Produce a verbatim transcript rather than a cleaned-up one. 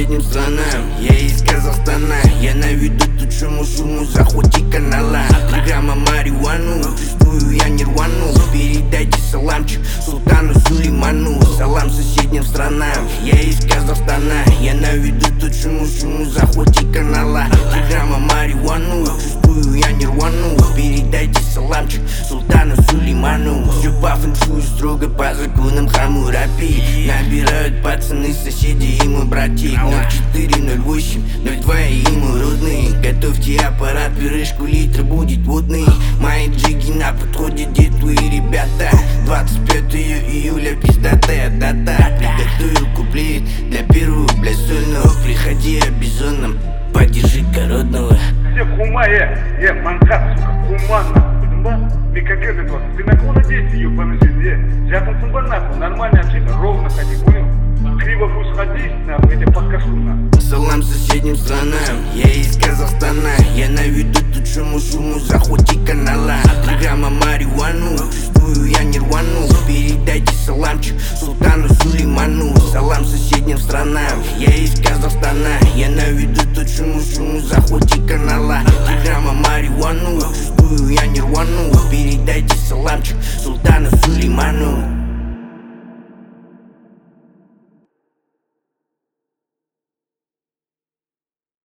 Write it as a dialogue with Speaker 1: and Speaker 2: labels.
Speaker 1: соседним странам. Я из Казахстана, я наведу тут шуму-шуму, захвати канала. Три грамма марихуану, чувствую я нирвану. Передайте саламчик султану Сулейману. Салам соседним странам, я из Казахстана, я наведу тут шуму-шуму, захвати канала. Три грамма марихуану, чувствую я нирвану. Передайте саламчик султану Сулейману. Все по фэншую, строго по законам Хаммурапи. Набирают пацаны, соседи и мой братик. Ноль четыре ноль восемь ноль два и ему родные. Готовьте аппарат, пюрешку литр будет водный. Мои джиги на подходе, где твои ребята? Двадцать пятого июля, пиздатая дата. Приготовил куплет для первого, бля, сольного. Приходи обезонным, поддержи кородного.
Speaker 2: Все хума, э, э, манхат, сука, хума, нахуй, білдің ба? Мен как это вот, ты на кого надеешься, ебаный жизнь, э? Жатынсың ба, нахуй, нормально общайся, ровно ходи, понял? Криво будешь ходить, нахуй, я тебя подкашу, нахуй.
Speaker 1: Салам соседним странам, я из Казахстана, я наведу тут шуму-шуму, захвати канала. Три грамма марихуану, чувствую я нирвану. Передайте саламчик султану Сулейману. Салам соседним странам, я из Казахстана, я наведу тут шуму-шуму, захвати канала. Три грамма марихуану, чувствую я нирвану. Передайте саламчик